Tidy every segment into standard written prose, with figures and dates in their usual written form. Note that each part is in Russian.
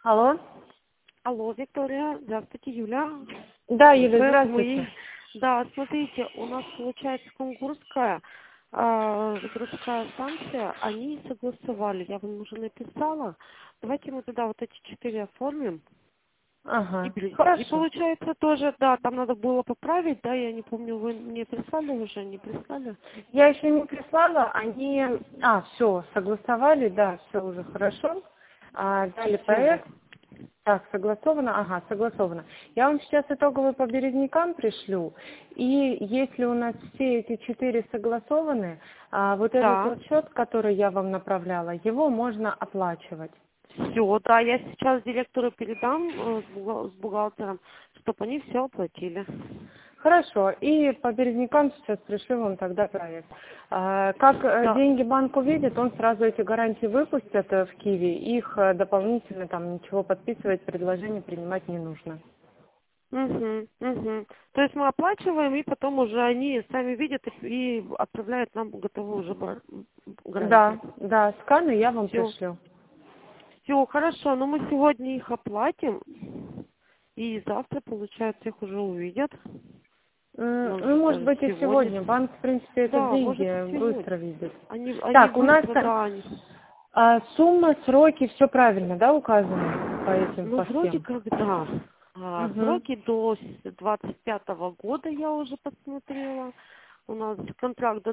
Алло. Алло, Виктория, здравствуйте, Юля. Да, Юля, Мы, здравствуйте. да, смотрите, у нас получается Кунгурская городская станция, они согласовали, я вам уже написала. Давайте мы тогда вот эти 4 оформим. Ага, И хорошо. получается тоже, да, там надо было поправить, да, я не помню, вы мне прислали уже, не прислали? Я еще не прислала, они... все, согласовали, да, все уже хорошо. Дали Все. проект. Так, согласовано? Ага, согласовано. Я вам сейчас итоговый по березнякам пришлю. И если у нас все эти 4 согласованы, вот этот Да. вот счет, который я вам направляла, его можно оплачивать. Все, да, я сейчас директору передам с бухгалтером, чтобы они все оплатили. Хорошо. И по березнякам сейчас пришлю вам тогда проект. Как Да. деньги банк увидит, он сразу эти гарантии выпустит в Киви. Их дополнительно там ничего подписывать, предложение принимать не нужно. Угу, угу. То есть мы оплачиваем, и потом уже они сами видят и отправляют нам готовую уже гарантию. Да, да, сканы я вам Все. пришлю. Все, хорошо, но мы сегодня их оплатим, и завтра, получается, их уже увидят. Ну, Может, может даже быть, и сегодня. сегодня. Банк, в принципе, это Да, может, и деньги быстро сегодня. видит. Они Так, у нас быстро, да, они. сумма, сроки, все правильно, да, указано по этим, Ну, по вроде всем? как да. Угу. Сроки до 25-го года я уже посмотрела. У нас контракт до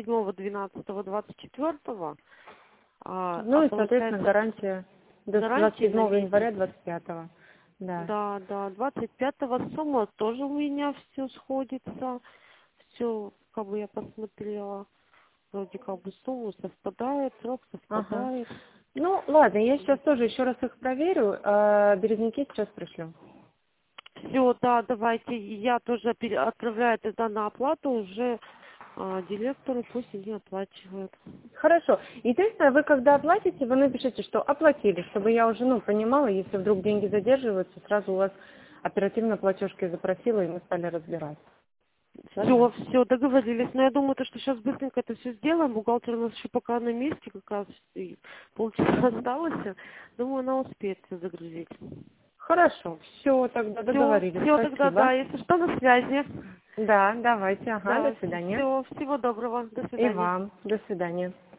27-12-24. Ну и, соответственно, Получается гарантия до гарантии на 27 месяц. января 25. Да. Да, да, 25-го сумма тоже у меня все сходится. Все, как бы я посмотрела. Вроде как бы сумма совпадает, срок Ага. совпадает. Ну, ладно, я сейчас тоже еще раз их проверю, березники сейчас пришлю. Все, да, давайте. Я тоже отправляю тогда на оплату уже директору, пусть они оплачивают. Хорошо. Единственное, вы когда оплатите, вы напишите, что оплатили, чтобы я уже, понимала, если вдруг деньги задерживаются, сразу у вас оперативно платежки запросила, и мы стали разбираться. Все, Ладно? все, договорились. Но я думаю, что сейчас быстренько это все сделаем. Бухгалтер у нас еще пока на месте, как раз и полчаса Мгм. осталось. Думаю, она успеет все загрузить. Хорошо. Все, тогда Все, договорились. все тогда, Спасибо. да, если что, на связи. Да, давайте. Ага, до Да, свидания. все, всего доброго, до И свидания. вам. До свидания.